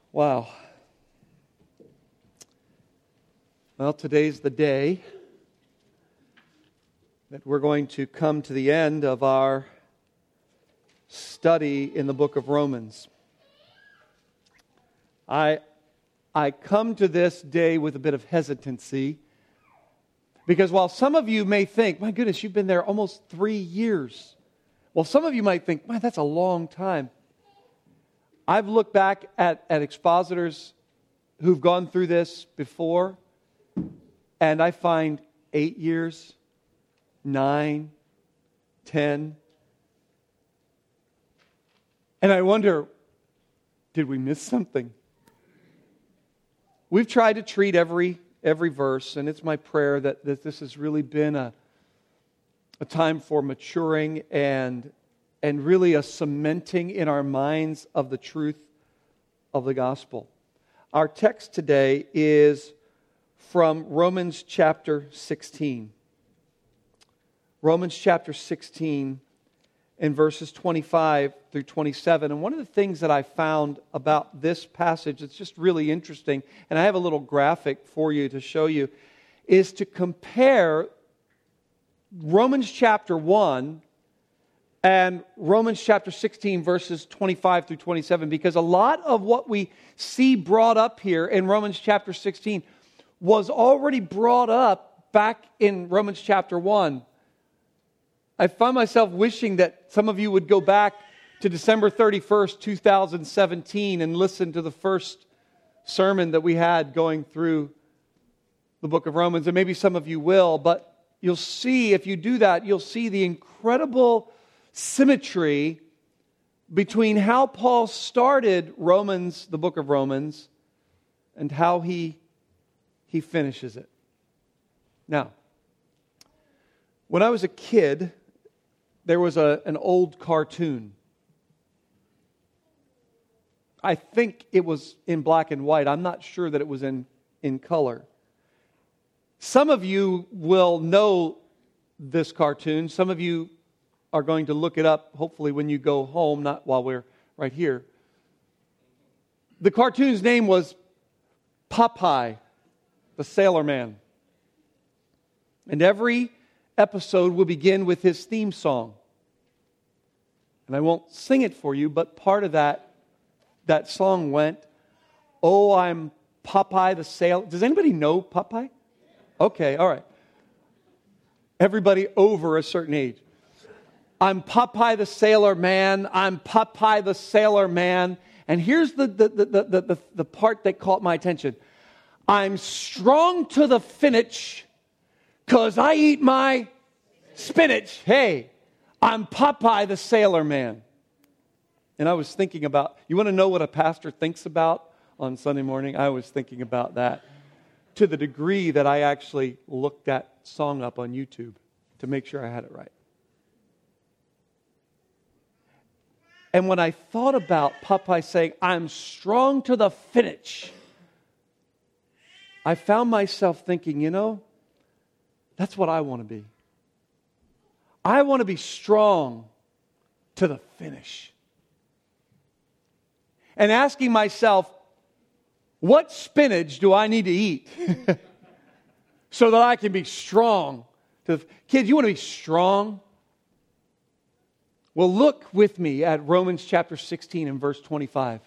Wow. Well, today's the day that we're going to come to the end of our study in the book of Romans. I come to this day with a bit of hesitancy because while some of you may think, my goodness, you've been there almost 3 years. Well, some of you might think, man, that's a long time. I've looked back at expositors who've gone through this before, and I find 8 years, 9, 10. And I wonder, did we miss something? We've tried to treat every verse, and it's my prayer that this has really been a time for maturing and really a cementing in our minds of the truth of the gospel. Our text today is from Romans chapter 16. Romans chapter 16 and verses 25 through 27. And one of the things that I found about this passage that's just really interesting, and I have a little graphic for you to show you, is to compare Romans chapter 1 and Romans chapter 16 verses 25 through 27, because a lot of what we see brought up here in Romans chapter 16 was already brought up back in Romans chapter 1. I find myself wishing that some of you would go back to December 31st, 2017 and listen to the first sermon that we had going through the book of Romans. And maybe some of you will, but you'll see, if you do that, you'll see the incredible symmetry between how Paul started Romans, the book of Romans, and how he finishes it. Now, when I was a kid, there was an old cartoon. I think it was in black and white. I'm not sure that it was in color. Some of you will know this cartoon. Some of you are going to look it up, hopefully when you go home, not while we're right here. The cartoon's name was Popeye, the Sailor Man. And every episode will begin with his theme song. And I won't sing it for you, but part of that song went, "Oh, I'm Popeye the Sailor." Does anybody know Popeye? Okay, all right. Everybody over a certain age. I'm Popeye the Sailor Man. I'm Popeye the Sailor Man. And here's the part that caught my attention. I'm strong to the finish because I eat my spinach. Hey, I'm Popeye the Sailor Man. And I was thinking about, you want to know what a pastor thinks about on Sunday morning? I was thinking about that to the degree that I actually looked that song up on YouTube to make sure I had it right. And when I thought about Popeye saying, I'm strong to the finish, I found myself thinking, that's what I want to be. I want to be strong to the finish. And asking myself, what spinach do I need to eat so that I can be strong? Kids, you want to be strong? Well, look with me at Romans chapter 16 and verse 25.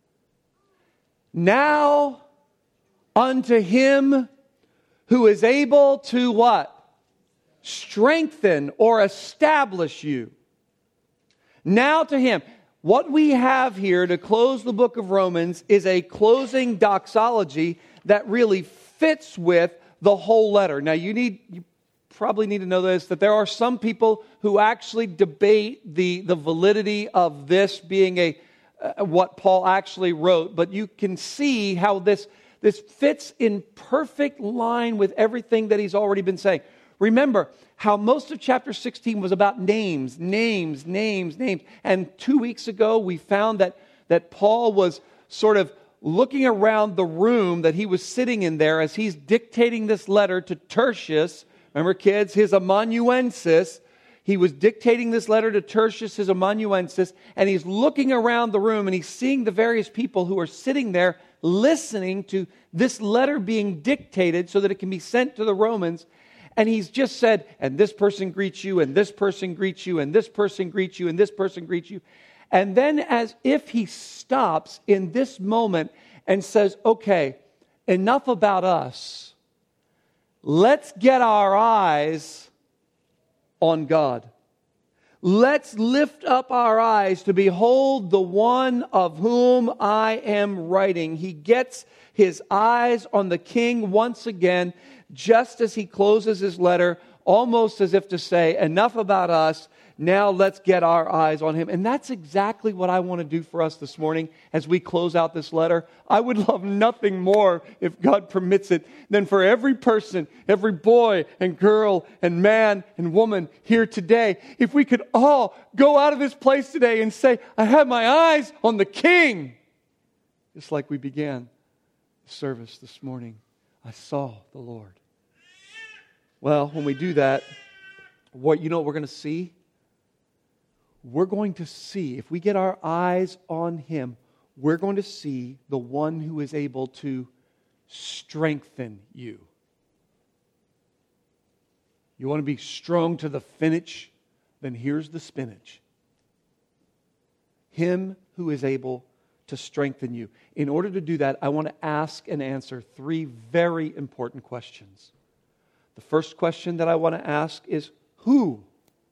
Now unto him who is able to what? Strengthen or establish you. Now to him. What we have here to close the book of Romans is a closing doxology that really fits with the whole letter. Now you probably need to know this, that there are some people who actually debate the validity of this being what Paul actually wrote, but you can see how this fits in perfect line with everything that he's already been saying. Remember how most of chapter 16 was about names. And 2 weeks ago, we found that Paul was sort of looking around the room that he was sitting in there as he's dictating this letter to Tertius. Remember, kids, his amanuensis. He was dictating this letter to Tertius, his amanuensis, and he's looking around the room and he's seeing the various people who are sitting there listening to this letter being dictated so that it can be sent to the Romans. And he's just said, and this person greets you, and this person greets you, and this person greets you, and this person greets you. And then as if he stops in this moment and says, okay, enough about us. Let's get our eyes on God. Let's lift up our eyes to behold the one of whom I am writing. He gets his eyes on the King once again, just as he closes his letter, almost as if to say, enough about us. Now let's get our eyes on him. And that's exactly what I want to do for us this morning as we close out this letter. I would love nothing more, if God permits it, than for every person, every boy and girl and man and woman here today, if we could all go out of this place today and say, I have my eyes on the King. Just like we began the service this morning. I saw the Lord. Well, when we do that, what we're going to see? We're going to see, if we get our eyes on him, we're going to see the one who is able to strengthen you. You want to be strong to the finish? Then here's the spinach. Him who is able to strengthen you. In order to do that, I want to ask and answer 3 very important questions. The first question that I want to ask is, who?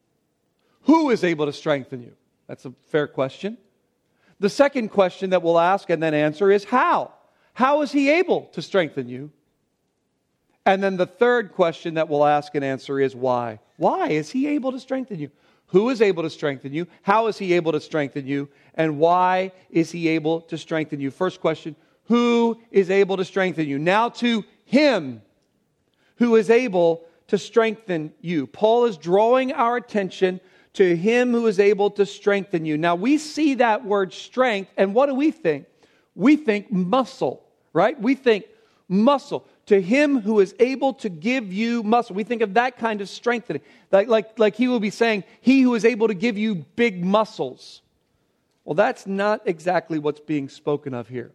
Who is able to strengthen you? That's a fair question. The second question that we'll ask and then answer is how? How is he able to strengthen you? And then the third question that we'll ask and answer is why? Why is he able to strengthen you? Who is able to strengthen you? How is he able to strengthen you? And why is he able to strengthen you? First question, who is able to strengthen you? Now to him who is able to strengthen you. Paul is drawing our attention to him who is able to strengthen you. Now we see that word strength, and what do we think? We think muscle, right? We think muscle. To him who is able to give you muscle. We think of that kind of strengthening. Like he will be saying, he who is able to give you big muscles. Well, that's not exactly what's being spoken of here.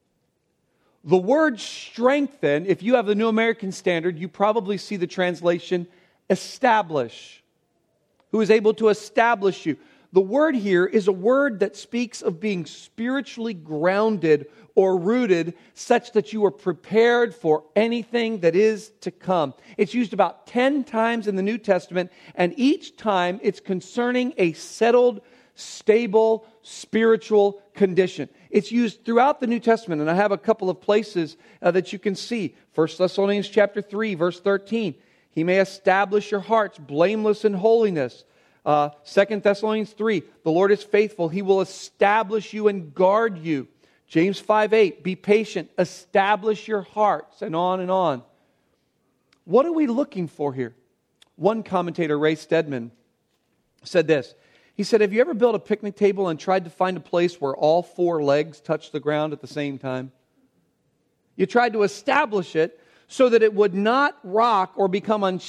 The word strengthen, if you have the New American Standard, you probably see the translation establish. Who is able to establish you. The word here is a word that speaks of being spiritually grounded or rooted such that you are prepared for anything that is to come. It's used about 10 times in the New Testament, and each time it's concerning a settled, stable, spiritual condition. It's used throughout the New Testament, and I have a couple of places that you can see. 1 Thessalonians chapter 3, verse 13. He may establish your hearts blameless in holiness. 2 Thessalonians 3, the Lord is faithful. He will establish you and guard you. James 5:8, be patient, establish your hearts, and on and on. What are we looking for here? One commentator, Ray Stedman, said this. He said, have you ever built a picnic table and tried to find a place where all 4 legs touch the ground at the same time? You tried to establish it so that it would not rock or become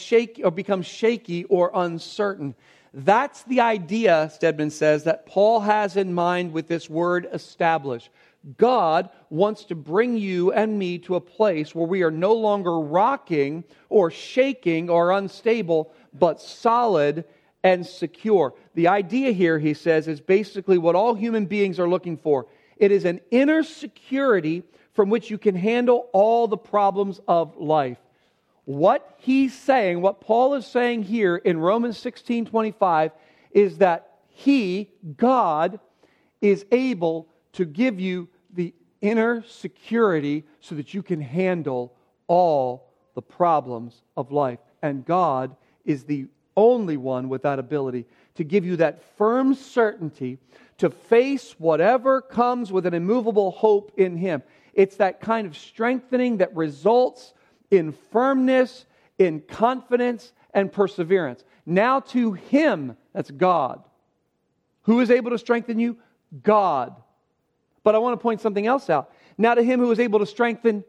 shaky or uncertain. That's the idea, Stedman says, that Paul has in mind with this word establish. God wants to bring you and me to a place where we are no longer rocking or shaking or unstable, but solid and secure. The idea here, he says, is basically what all human beings are looking for. It is an inner security from which you can handle all the problems of life. What he's saying, what Paul is saying here in Romans 16:25, is that he, God, is able to give you the inner security so that you can handle all the problems of life. And God is the only one with that ability to give you that firm certainty to face whatever comes with an immovable hope in him. It's that kind of strengthening that results in firmness, in confidence, and perseverance. Now to him, that's God. Who is able to strengthen you? God. But I want to point something else out. Now to him who is able to strengthen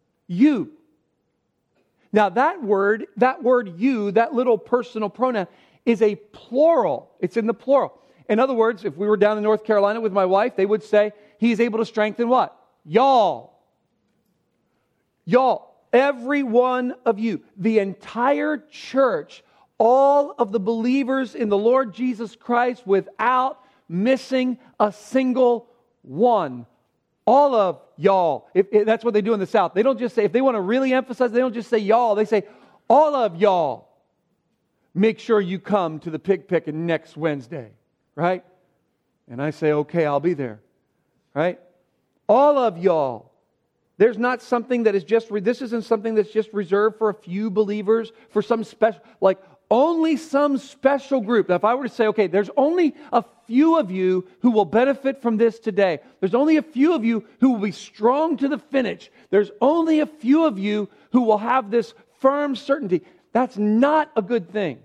you. Now that word you, that little personal pronoun, is a plural. It's in the plural. In other words, if we were down in North Carolina with my wife, they would say, He is able to strengthen what? Y'all. Y'all. Every one of you. The entire church. All of the believers in the Lord Jesus Christ without missing a single one. All of y'all. If that's what they do in the South. They don't just say, if they want to really emphasize, they don't just say y'all. They say, all of y'all. Make sure you come to the pig picking next Wednesday. Right? And I say, okay, I'll be there. Right? All of y'all. There's not something that is just, this isn't something that's just reserved for a few believers, for some special, like only some special group. Now, if I were to say, okay, there's only a few of you who will benefit from this today. There's only a few of you who will be strong to the finish. There's only a few of you who will have this firm certainty. That's not a good thing.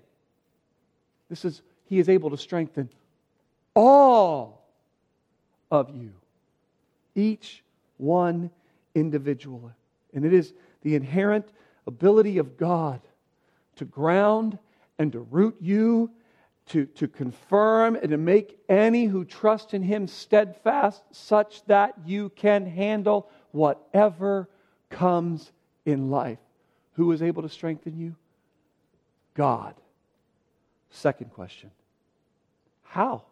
He is able to strengthen all of you. Each one individually. And it is the inherent ability of God to ground and to root you, to confirm and to make any who trust in Him steadfast, such that you can handle whatever comes in life. Who is able to strengthen you? God. Second question. How?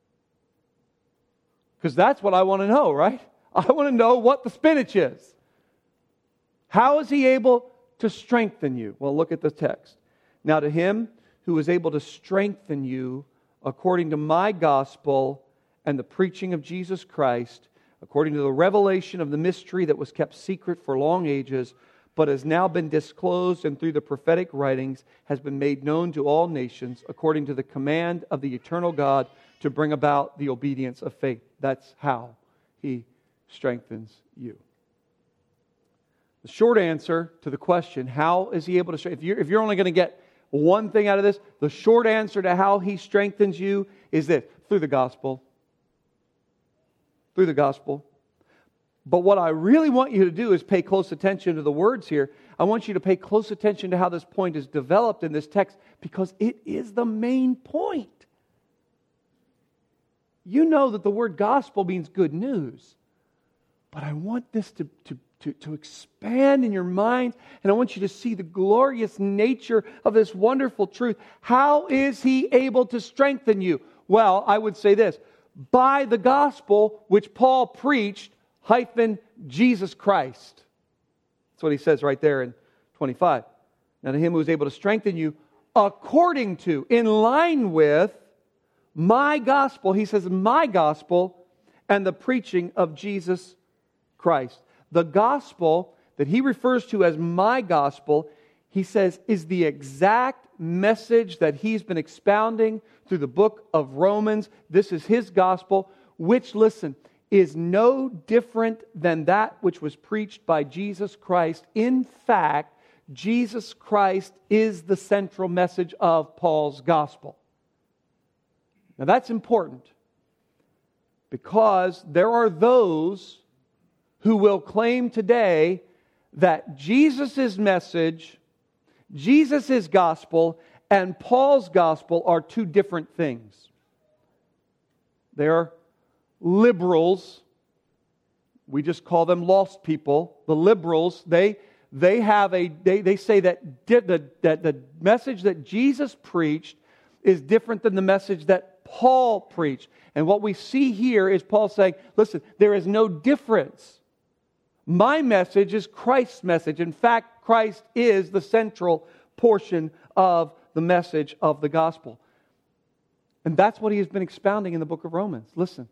Because that's what I want to know, right? I want to know what the spinach is. How is He able to strengthen you? Well, look at the text. Now to Him who is able to strengthen you according to my gospel and the preaching of Jesus Christ, according to the revelation of the mystery that was kept secret for long ages, but has now been disclosed and through the prophetic writings has been made known to all nations, according to the command of the eternal God, to bring about the obedience of faith. That's how He strengthens you. The short answer to the question, how is He able to strengthen? If you're only going to get one thing out of this, the short answer to how He strengthens you is this: through the gospel. Through the gospel. But what I really want you to do is pay close attention to the words here. I want you to pay close attention to how this point is developed in this text, because it is the main point. You know that the word gospel means good news. But I want this to expand in your mind, and I want you to see the glorious nature of this wonderful truth. How is He able to strengthen you? Well, I would say this: by the gospel which Paul preached, Jesus Christ. That's what he says right there in 25. Now to Him who is able to strengthen you according to, in line with, my gospel. He says my gospel and the preaching of Jesus Christ. The gospel that he refers to as my gospel, he says, is the exact message that he's been expounding through the book of Romans. This is his gospel, which, listen, is no different than that which was preached by Jesus Christ. In fact, Jesus Christ is the central message of Paul's gospel. Now that's important, because there are those who will claim today that Jesus' message, Jesus' gospel, and Paul's gospel are two different things. They're liberals. We just call them lost people. The liberals, they say that the message that Jesus preached is different than the message that Paul preached. And what we see here is Paul saying, listen, there is no difference. My message is Christ's message. In fact, Christ is the central portion of the message of the gospel. And that's what he has been expounding in the book of Romans. Listen.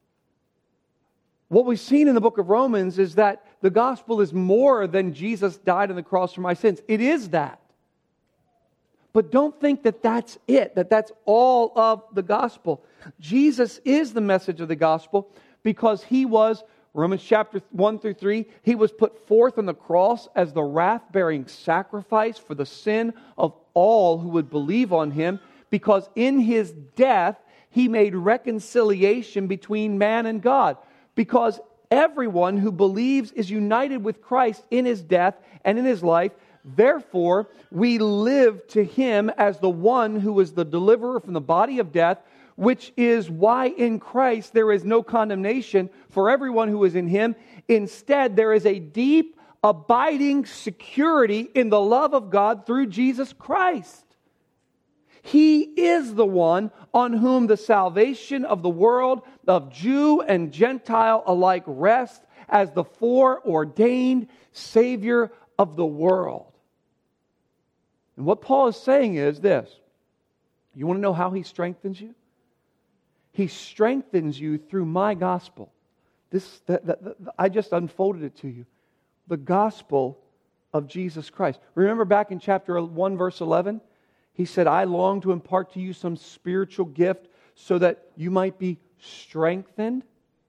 What we've seen in the book of Romans is that the gospel is more than Jesus died on the cross for my sins. It is that. But don't think that that's it, that that's all of the gospel. Jesus is the message of the gospel because he was, Romans chapter 1 through 3, he was put forth on the cross as the wrath-bearing sacrifice for the sin of all who would believe on him, because in his death he made reconciliation between man and God. Because everyone who believes is united with Christ in his death and in his life, Therefore, we live to Him as the one who is the deliverer from the body of death, which is why in Christ there is no condemnation for everyone who is in Him. Instead, there is a deep, abiding security in the love of God through Jesus Christ. He is the one on whom the salvation of the world, of Jew and Gentile alike, rests as the foreordained Savior of the world. And what Paul is saying is this. You want to know how He strengthens you? He strengthens you through my gospel. I just unfolded it to you. The gospel of Jesus Christ. Remember back in chapter 1, verse 11? He said, I long to impart to you some spiritual gift so that you might be strengthened.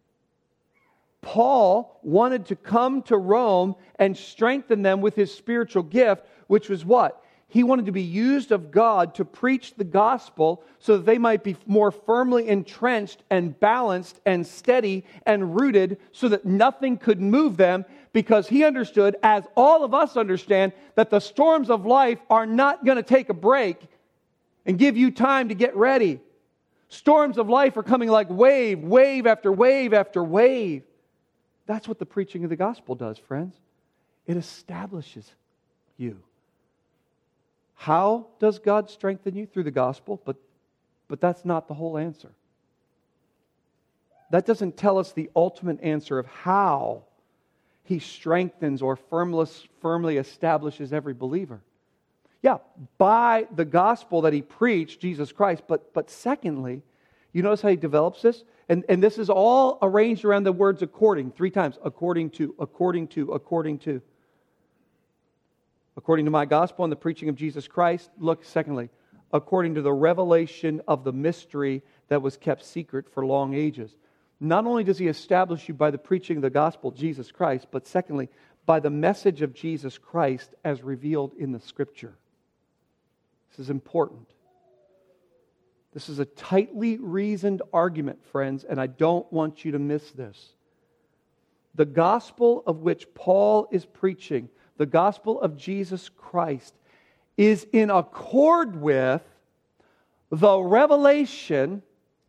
Paul wanted to come to Rome and strengthen them with his spiritual gift, which was what? He wanted to be used of God to preach the gospel so that they might be more firmly entrenched and balanced and steady and rooted so that nothing could move them, because he understood, as all of us understand, that the storms of life are not going to take a break and give you time to get ready. Storms of life are coming like wave after wave after wave. That's what the preaching of the gospel does, friends. It establishes you. How does God strengthen you? Through the gospel, but that's not the whole answer. That doesn't tell us the ultimate answer of how He strengthens or firmly establishes every believer. Yeah, by the gospel that He preached, Jesus Christ, but secondly, you notice how He develops this? And this is all arranged around the words according, 3 times. According to. According to my gospel and the preaching of Jesus Christ. Look, secondly, according to the revelation of the mystery that was kept secret for long ages. Not only does He establish you by the preaching of the gospel, Jesus Christ, but secondly, by the message of Jesus Christ as revealed in the Scripture. This is important. This is a tightly reasoned argument, friends, and I don't want you to miss this. The gospel of which Paul is preaching, the gospel of Jesus Christ, is in accord with the revelation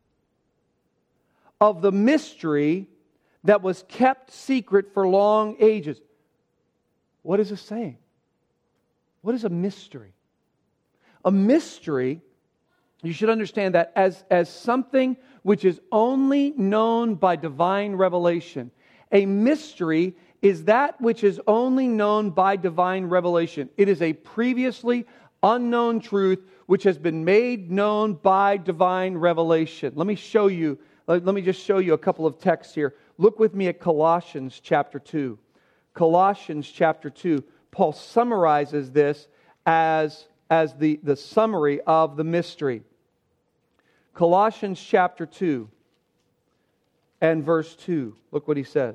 of the mystery that was kept secret for long ages. What is this saying? What is a mystery? A mystery, you should understand that as something which is only known by divine revelation. A mystery is that which is only known by divine revelation. It is a previously unknown truth which has been made known by divine revelation. Let me just show you a couple of texts here. Look with me at Colossians chapter 2. Colossians chapter 2. Paul summarizes this as the summary of the mystery. Colossians chapter 2 and verse 2. Look what he says.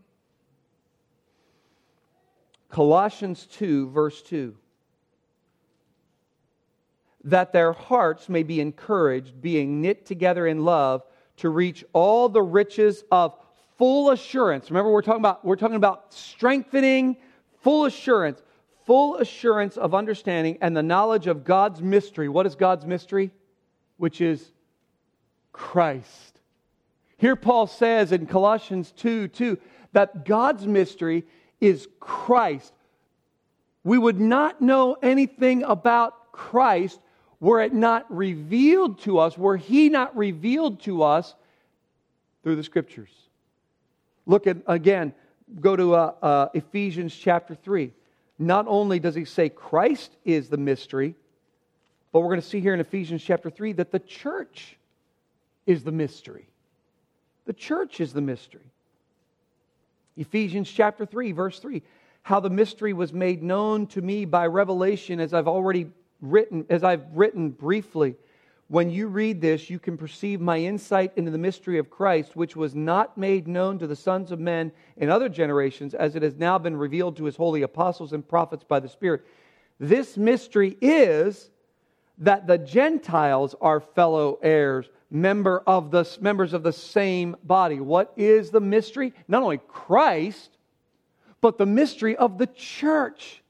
Colossians 2, verse 2. That their hearts may be encouraged, being knit together in love, to reach all the riches of full assurance. Remember, we're talking about strengthening, full assurance of understanding and the knowledge of God's mystery. What is God's mystery? Which is Christ. Here Paul says in Colossians 2:2 that God's mystery is Christ. We would not know anything about Christ were it not revealed to us, were He not revealed to us through the Scriptures. Look at, again, go to Ephesians chapter 3. Not only does he say Christ is the mystery, but we're going to see here in Ephesians chapter 3 that the church is the mystery. The church is the mystery. Ephesians chapter 3, verse 3. How the mystery was made known to me by revelation, as I've written briefly. When you read this, you can perceive my insight into the mystery of Christ, which was not made known to the sons of men in other generations, as it has now been revealed to His holy apostles and prophets by the Spirit. This mystery is that the Gentiles are fellow heirs, members of the same body. What is the mystery? Not only Christ, but the mystery of the church.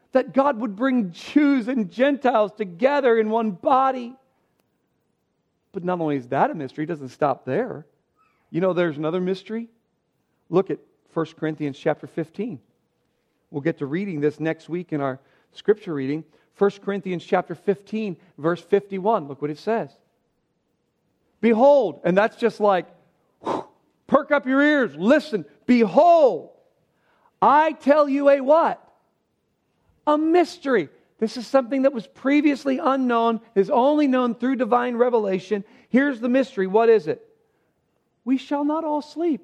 that God would bring Jews and Gentiles together in one body. But not only is that a mystery, it doesn't stop there. You know there's another mystery? Look at 1 Corinthians chapter 15. We'll get to reading this next week in our scripture reading. 1 Corinthians chapter 15, verse 51. Look what it says. Behold, and that's just like, perk up your ears, listen. Behold, I tell you a what? A mystery. This is something that was previously unknown, is only known through divine revelation. Here's the mystery. What is it? We shall not all sleep.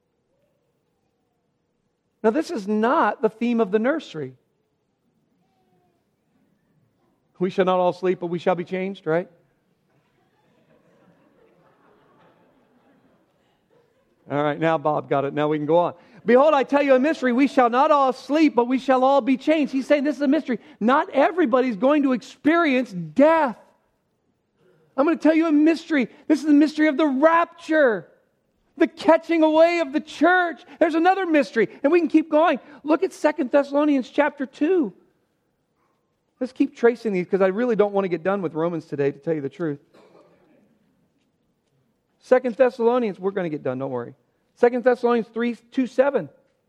Now, this is not the theme of the nursery. We shall not all sleep, but we shall be changed, right? All right, now Bob got it. Now we can go on. Behold, I tell you a mystery. We shall not all sleep, but we shall all be changed. He's saying this is a mystery. Not everybody's going to experience death. I'm going to tell you a mystery. This is the mystery of the rapture. The catching away of the church. There's another mystery. And we can keep going. Look at 2 Thessalonians chapter 2. Let's keep tracing these because I really don't want to get done with Romans today, to tell you the truth. 2 Thessalonians, we're going to get done, don't worry. 2 Thessalonians 2:7.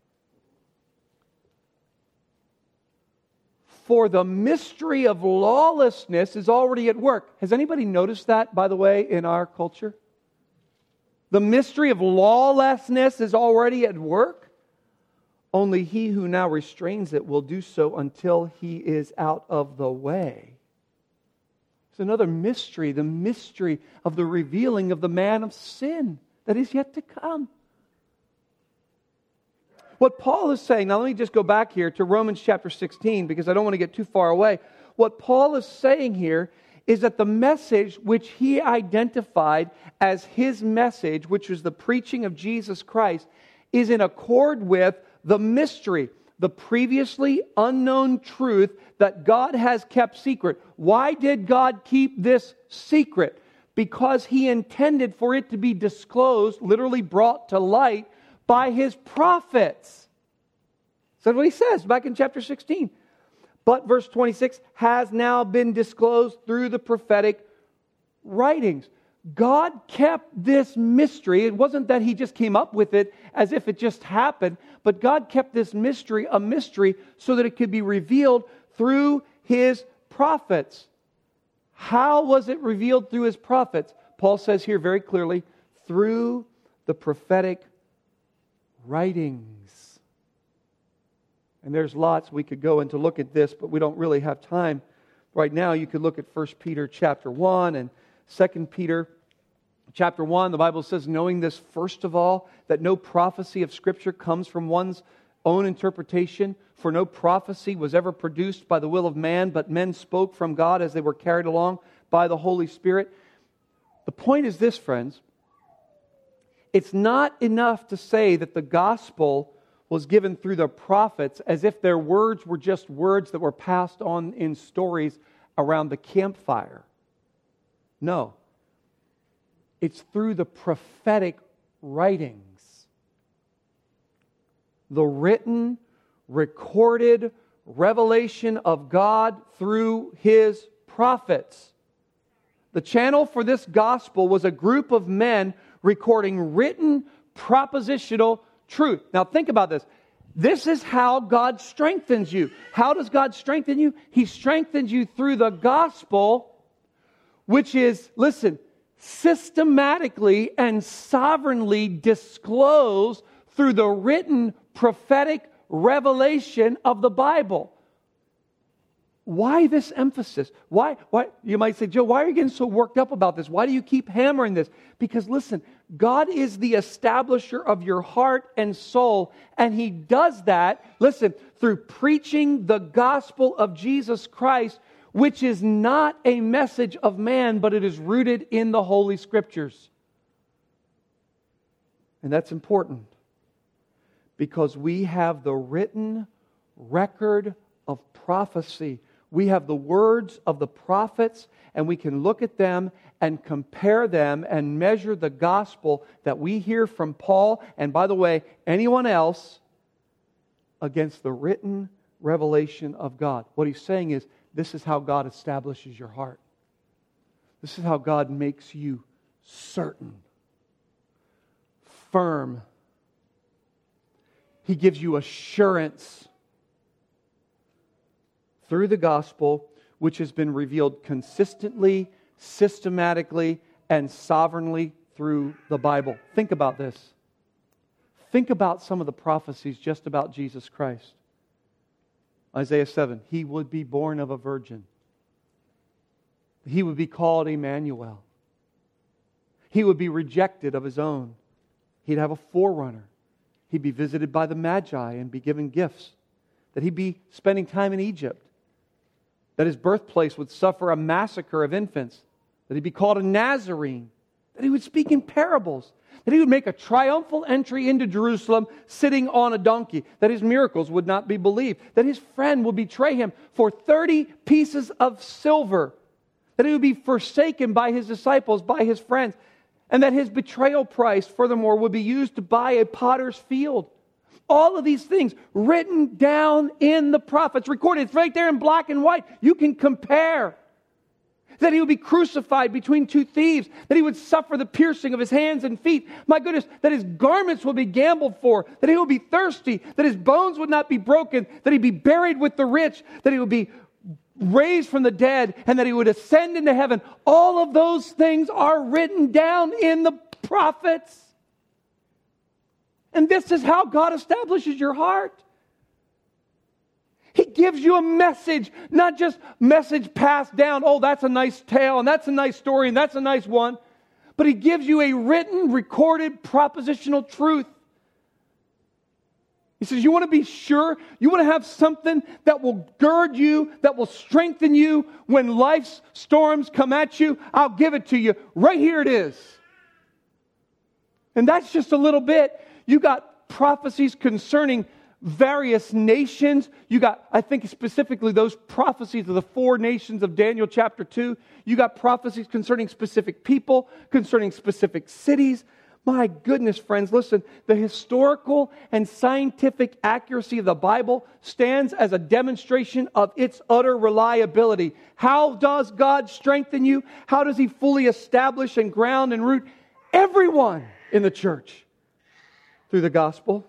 For the mystery of lawlessness is already at work. Has anybody noticed that, by the way, in our culture? The mystery of lawlessness is already at work. Only he who now restrains it will do so until he is out of the way. It's another mystery, the mystery of the revealing of the man of sin that is yet to come. What Paul is saying, now let me just go back here to Romans chapter 16 because I don't want to get too far away. What Paul is saying here is that the message which he identified as his message, which was the preaching of Jesus Christ, is in accord with the mystery, the previously unknown truth that God has kept secret. Why did God keep this secret? Because He intended for it to be disclosed, literally brought to light, by His prophets. That's what He says back in chapter 16. But verse 26, has now been disclosed through the prophetic writings. God kept this mystery. It wasn't that He just came up with it as if it just happened, but God kept this mystery a mystery so that it could be revealed through His prophets. How was it revealed through His prophets? Paul says here very clearly, through the prophetic writings. And there's lots we could go into look at this, but we don't really have time right now. You could look at 1 Peter chapter 1 and 2 Peter chapter 1. The Bible says, knowing this first of all, that no prophecy of Scripture comes from one's own interpretation, for no prophecy was ever produced by the will of man, but men spoke from God as they were carried along by the Holy Spirit. The point is this, friends. It's not enough to say that the gospel was given through the prophets as if their words were just words that were passed on in stories around the campfire. No. It's through the prophetic writings. The written, recorded revelation of God through His prophets. The channel for this gospel was a group of men recording written propositional truth. Now think about this. This is how God strengthens you. How does God strengthen you? He strengthens you through the gospel, which is, listen, systematically and sovereignly disclosed through the written prophetic revelation of the Bible. Why this emphasis? Why? You might say, Joe, why are you getting so worked up about this? Why do you keep hammering this? Because listen, God is the establisher of your heart and soul, and He does that, listen, through preaching the gospel of Jesus Christ, which is not a message of man, but it is rooted in the Holy Scriptures. And that's important because we have the written record of prophecy. We have the words of the prophets, and we can look at them and compare them and measure the gospel that we hear from Paul, and by the way, anyone else, against the written revelation of God. What he's saying is, this is how God establishes your heart. This is how God makes you certain, firm. He gives you assurance through the gospel, which has been revealed consistently, systematically, and sovereignly through the Bible. Think about this. Think about some of the prophecies just about Jesus Christ. Isaiah 7, He would be born of a virgin. He would be called Emmanuel. He would be rejected of His own. He'd have a forerunner. He'd be visited by the Magi and be given gifts. That He'd be spending time in Egypt. That His birthplace would suffer a massacre of infants. That He'd be called a Nazarene. That He would speak in parables. That He would make a triumphal entry into Jerusalem sitting on a donkey. That His miracles would not be believed. That His friend would betray Him for 30 pieces of silver. That He would be forsaken by His disciples, by His friends. And that His betrayal price, furthermore, would be used to buy a potter's field. All of these things written down in the prophets, recorded. It's right there in black and white. You can compare. That He would be crucified between two thieves. That He would suffer the piercing of His hands and feet. My goodness, that His garments would be gambled for. That He would be thirsty. That His bones would not be broken. That He'd be buried with the rich. That He would be raised from the dead. And that He would ascend into heaven. All of those things are written down in the prophets. And this is how God establishes your heart. He gives you a message, not just message passed down. Oh, that's a nice tale, and that's a nice story, and that's a nice one. But He gives you a written, recorded, propositional truth. He says, you want to be sure? You want to have something that will gird you, that will strengthen you when life's storms come at you? I'll give it to you. Right here it is. And that's just a little bit. You got prophecies concerning various nations. You got, I think specifically those prophecies of the 4 nations of Daniel chapter 2. You got prophecies concerning specific people, concerning specific cities. My goodness, friends, listen, the historical and scientific accuracy of the Bible stands as a demonstration of its utter reliability. How does God strengthen you? How does He fully establish and ground and root everyone in the church? Through the gospel.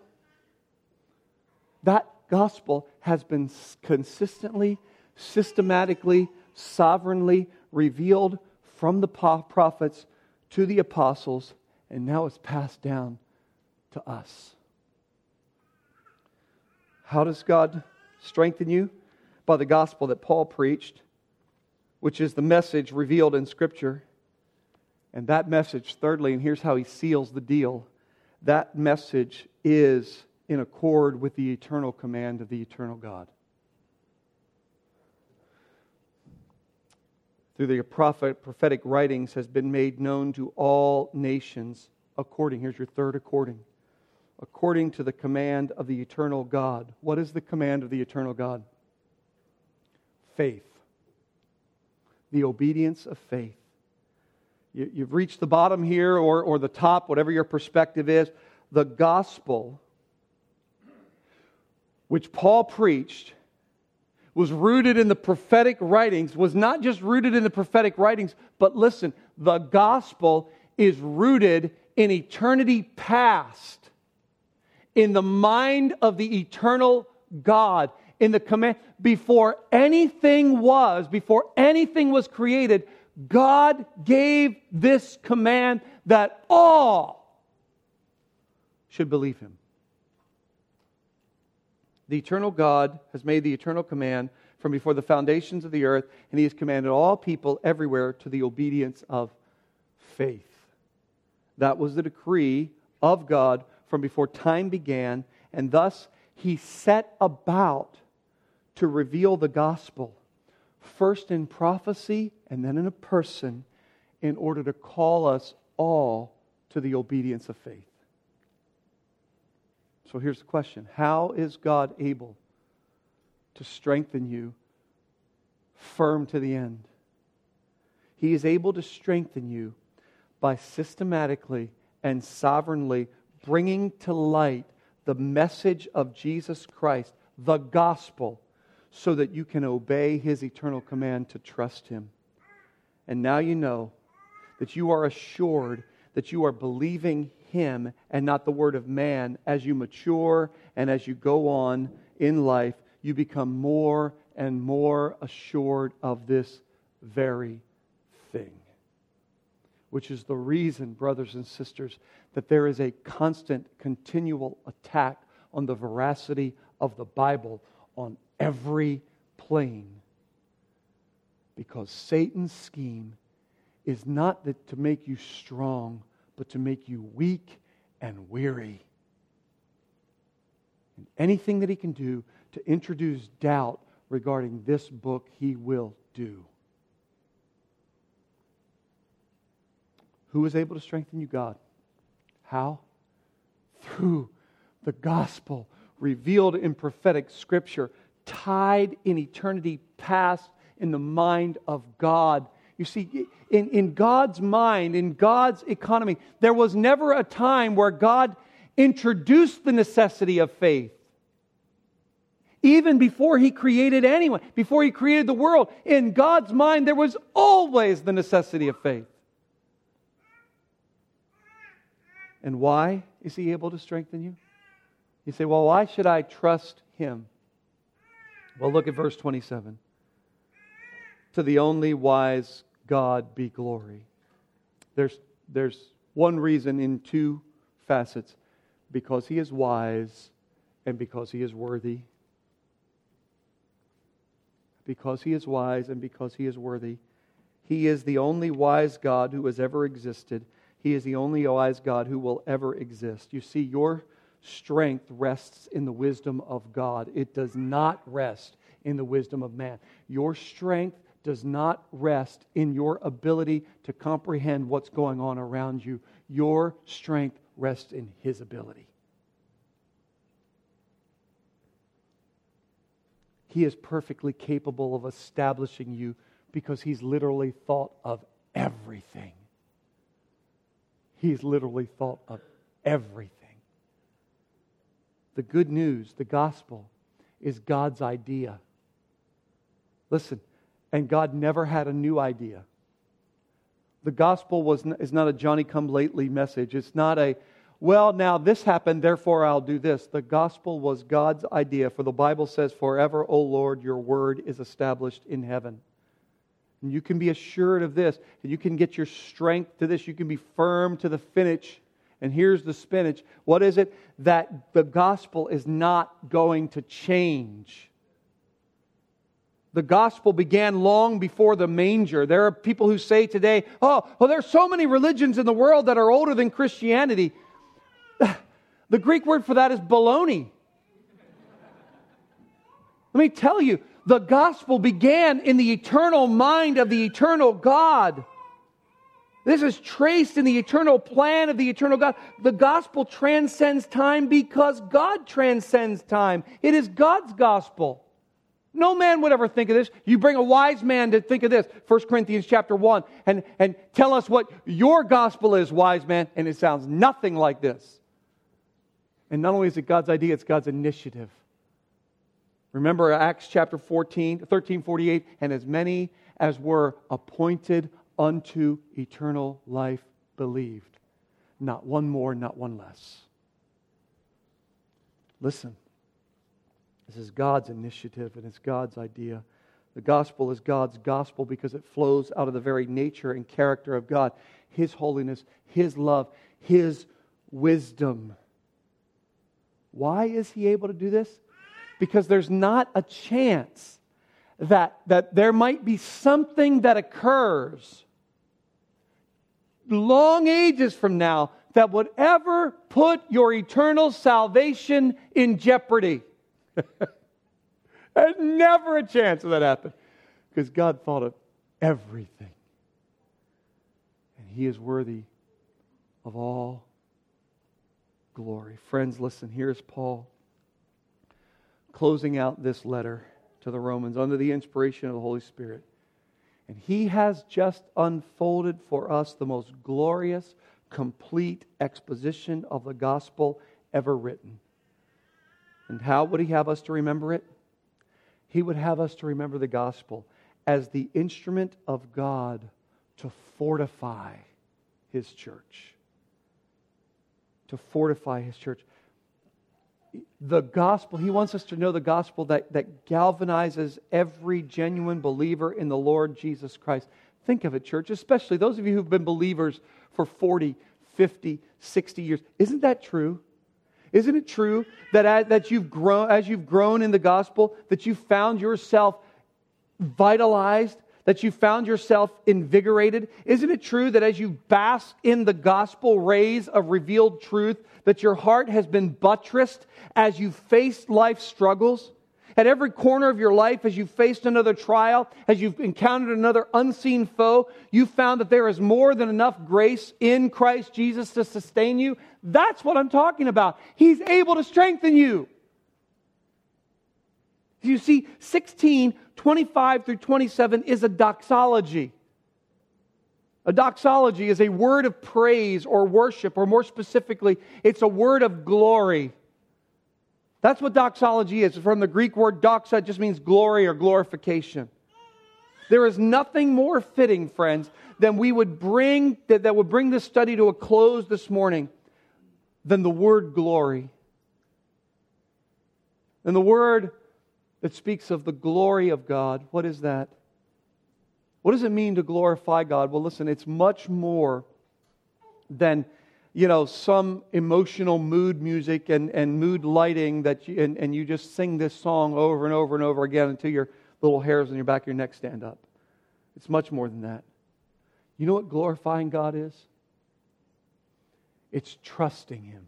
That gospel has been consistently, systematically, sovereignly revealed from the prophets to the apostles, and now it's passed down to us. How does God strengthen you? By the gospel that Paul preached, which is the message revealed in Scripture. And that message, thirdly, and here's how he seals the deal, that message is in accord with the eternal command of the eternal God. Through the prophetic writings has been made known to all nations according, here's your third according to the command of the eternal God. What is the command of the eternal God? Faith. The obedience of faith. You've reached the bottom here or the top, whatever your perspective is. The gospel, which Paul preached, was rooted in the prophetic writings, was not just rooted in the prophetic writings, but listen, the gospel is rooted in eternity past, in the mind of the eternal God, in the command. Before anything was created, God gave this command that all should believe Him. The eternal God has made the eternal command from before the foundations of the earth, and He has commanded all people everywhere to the obedience of faith. That was the decree of God from before time began, and thus He set about to reveal the gospel, first in prophecy and then in a person, in order to call us all to the obedience of faith. So here's the question. How is God able to strengthen you firm to the end? He is able to strengthen you by systematically and sovereignly bringing to light the message of Jesus Christ, the gospel, so that you can obey His eternal command to trust Him. And now you know that you are assured that you are believing Him and not the word of man. As you mature and as you go on in life, you become more and more assured of this very thing. Which is the reason, brothers and sisters, that there is a constant, continual attack on the veracity of the Bible on every plane. Because Satan's scheme is not that to make you strong, but to make you weak and weary. And anything that he can do to introduce doubt regarding this book, he will do. Who is able to strengthen you? God. How? Through the gospel revealed in prophetic scripture, tied in eternity past in the mind of God. You see, in God's mind, in God's economy, there was never a time where God introduced the necessity of faith. Even before He created anyone, before He created the world, in God's mind there was always the necessity of faith. And why is He able to strengthen you? You say, well, why should I trust Him? Well, look at verse 27. To the only wise God be glory. There's one reason in two facets. Because He is wise and because He is worthy. Because He is wise and because He is worthy. He is the only wise God who has ever existed. He is the only wise God who will ever exist. You see, your strength rests in the wisdom of God. It does not rest in the wisdom of man. Your strength does not rest in your ability to comprehend what's going on around you. Your strength rests in His ability. He is perfectly capable of establishing you because He's literally thought of everything. He's literally thought of everything. The good news, the gospel, is God's idea. Listen, and God never had a new idea. The gospel is not a Johnny-come-lately message. It's not a, well, now this happened, therefore I'll do this. The gospel was God's idea. For the Bible says, forever, O Lord, your word is established in heaven. And you can be assured of this, and you can get your strength to this. You can be firm to the finish. And here's the spinach. What is it? That the gospel is not going to change. The gospel began long before the manger. There are people who say today, oh, well, there's so many religions in the world that are older than Christianity. The Greek word for that is baloney. Let me tell you, the gospel began in the eternal mind of the eternal God. This is traced in the eternal plan of the eternal God. The gospel transcends time because God transcends time. It is God's gospel. No man would ever think of this. You bring a wise man to think of this. 1 Corinthians chapter 1 and tell us what your gospel is, wise man. And it sounds nothing like this. And not only is it God's idea, it's God's initiative. Remember Acts chapter 13:48, and as many as were appointed unto eternal life believed. Not one more, not one less. Listen. This is God's initiative and it's God's idea. The gospel is God's gospel because it flows out of the very nature and character of God. His holiness, His love, His wisdom. Why is He able to do this? Because there's not a chance that there might be something that occurs long ages from now that would ever put your eternal salvation in jeopardy. There's never a chance of that happening because God thought of everything. And He is worthy of all glory. Friends, listen, here's Paul closing out this letter to the Romans under the inspiration of the Holy Spirit. And he has just unfolded for us the most glorious, complete exposition of the gospel ever written. And how would he have us to remember it? He would have us to remember the gospel as the instrument of God to fortify His church. To fortify His church. The gospel, He wants us to know the gospel that galvanizes every genuine believer in the Lord Jesus Christ. Think of it, church, especially those of you who've been believers for 40, 50, 60 years. Isn't that true? Isn't it true that as you've grown in the gospel, that you've found yourself vitalized, that you found yourself invigorated? Isn't it true that as you bask in the gospel rays of revealed truth, that your heart has been buttressed as you faced life's struggles? At every corner of your life, as you've faced another trial, as you've encountered another unseen foe, you found that there is more than enough grace in Christ Jesus to sustain you. That's what I'm talking about. He's able to strengthen you. You see, 16:25 through 27 is a doxology. A doxology is a word of praise or worship, or more specifically, it's a word of glory. That's what doxology is. From the Greek word doxa, it just means glory or glorification. There is nothing more fitting, friends, than we would bring that would bring this study to a close this morning than the word glory. And the word that speaks of the glory of God, what is that? What does it mean to glorify God? Well, listen, it's much more than, some emotional mood music and mood lighting that you just sing this song over and over and over again until your little hairs on your back of your neck stand up. It's much more than that. You know what glorifying God is? It's trusting Him.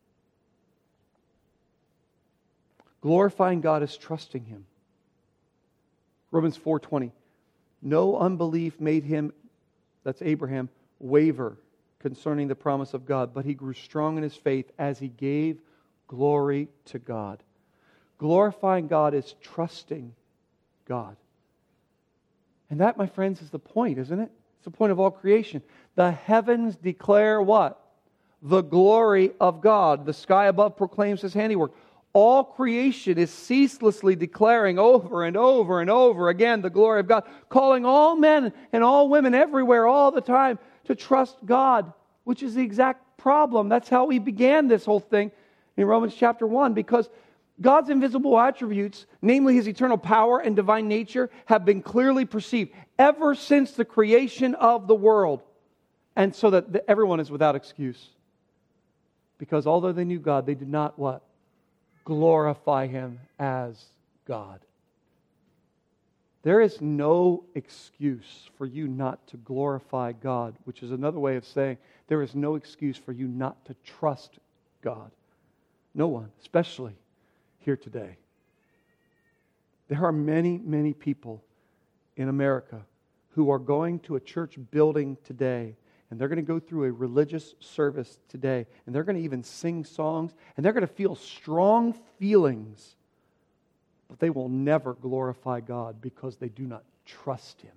Glorifying God is trusting Him. Romans 4:20. No unbelief made him, that's Abraham, waver concerning the promise of God, but he grew strong in his faith as he gave glory to God. Glorifying God is trusting God. And that, my friends, is the point, isn't it? It's the point of all creation. The heavens declare what? The glory of God. The sky above proclaims His handiwork. All creation is ceaselessly declaring over and over and over again the glory of God, calling all men and all women everywhere all the time to trust God, which is the exact problem. That's how we began this whole thing in Romans chapter 1, because God's invisible attributes, namely His eternal power and divine nature, have been clearly perceived ever since the creation of the world. And so that everyone is without excuse. Because although they knew God, they did not what? Glorify Him as God. There is no excuse for you not to glorify God, which is another way of saying there is no excuse for you not to trust God. No one, especially here today. There are many, many people in America who are going to a church building today, and they're going to go through a religious service today, and they're going to even sing songs, and they're going to feel strong feelings, but they will never glorify God because they do not trust Him.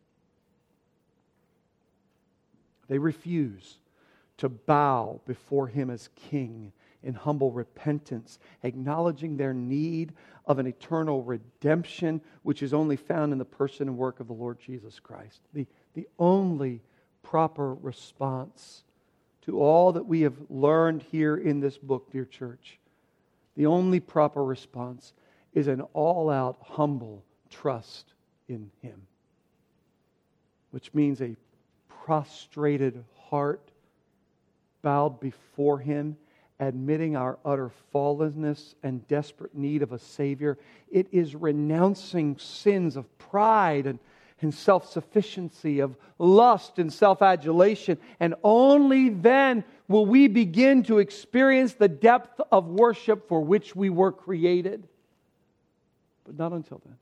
They refuse to bow before Him as King in humble repentance, acknowledging their need of an eternal redemption, which is only found in the person and work of the Lord Jesus Christ. The only proper response to all that we have learned here in this book, dear church, the only proper response is an all-out, humble trust in Him, which means a prostrated heart bowed before Him, admitting our utter fallenness and desperate need of a Savior. It is renouncing sins of pride and self-sufficiency, of lust and self-adulation. And only then will we begin to experience the depth of worship for which we were created. But not until then.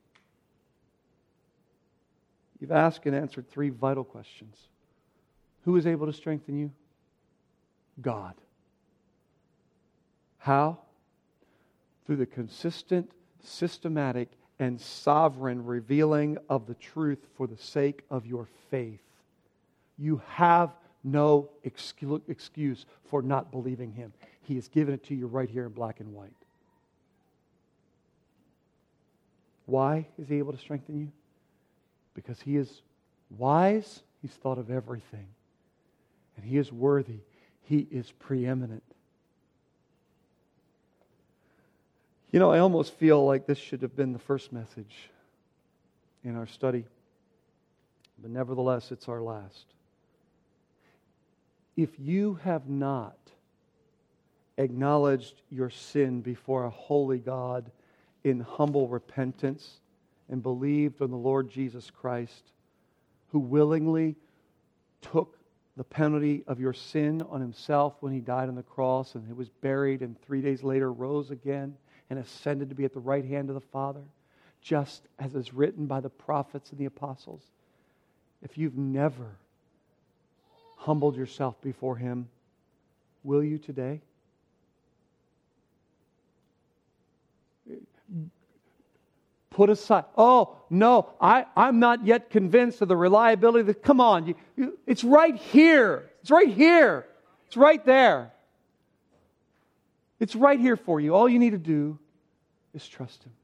You've asked and answered three vital questions. Who is able to strengthen you? God. How? Through the consistent, systematic, and sovereign revealing of the truth for the sake of your faith. You have no excuse for not believing Him. He has given it to you right here in black and white. Why is He able to strengthen you? Because He is wise. He's thought of everything. And He is worthy. He is preeminent. You know, I almost feel like this should have been the first message in our study. But nevertheless, it's our last. If you have not acknowledged your sin before a holy God in humble repentance and believed on the Lord Jesus Christ, who willingly took the penalty of your sin on Himself when He died on the cross, and He was buried, and 3 days later rose again and ascended to be at the right hand of the Father, just as is written by the prophets and the apostles. If you've never humbled yourself before Him, will you today? Put aside, oh, no, I'm not yet convinced of the reliability of the... Come on, it's right here. It's right here. It's right there. It's right here for you. All you need to do is trust Him.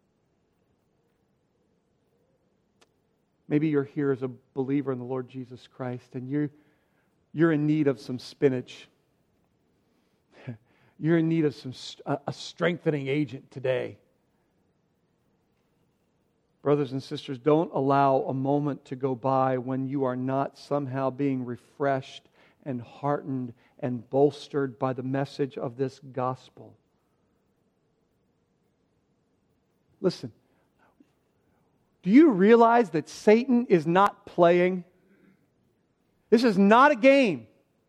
Maybe you're here as a believer in the Lord Jesus Christ, and you're in need of some spinach. You're in need of a strengthening agent today. Brothers and sisters, don't allow a moment to go by when you are not somehow being refreshed and heartened and bolstered by the message of this gospel. Listen, do you realize that Satan is not playing? This is not a game.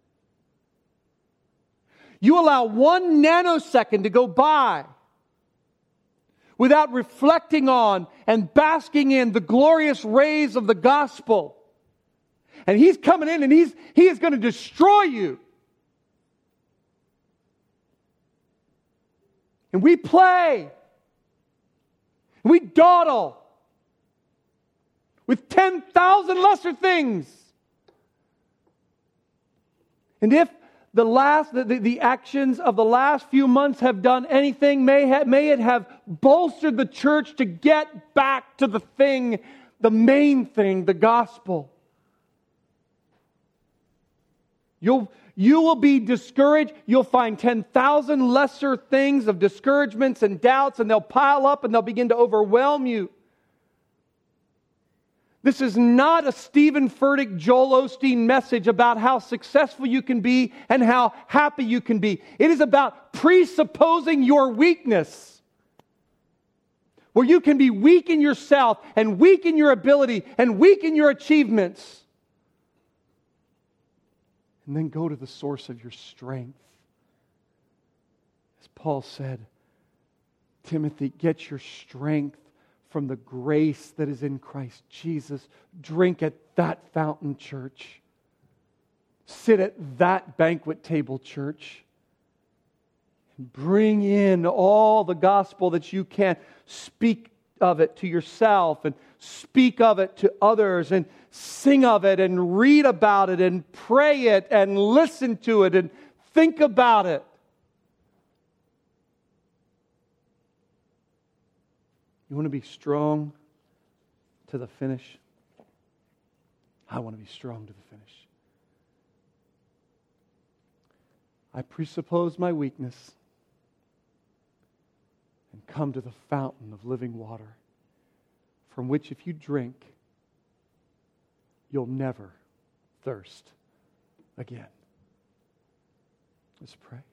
You allow 1 nanosecond to go by without reflecting on and basking in the glorious rays of the gospel. And he's coming in and he is going to destroy you. And we play. We dawdle with 10,000 lesser things. And if the actions of the last few months have done anything, may it have bolstered the church to get back to the main thing, the gospel. You will be discouraged. You'll find 10,000 lesser things of discouragements and doubts, and they'll pile up and they'll begin to overwhelm you. This is not a Stephen Furtick, Joel Osteen message about how successful you can be and how happy you can be. It is about presupposing your weakness, where you can be weak in yourself and weak in your ability and weak in your achievements. And then go to the source of your strength. As Paul said, Timothy, get your strength from the grace that is in Christ Jesus. Drink at that fountain, church. Sit at that banquet table, church. And bring in all the gospel that you can. Speak of it to yourself and speak of it to others and sing of it and read about it and pray it and listen to it and think about it. You want to be strong to the finish? I want to be strong to the finish. I presuppose my weakness and come to the fountain of living water, from which if you drink, you'll never thirst again. Let's pray.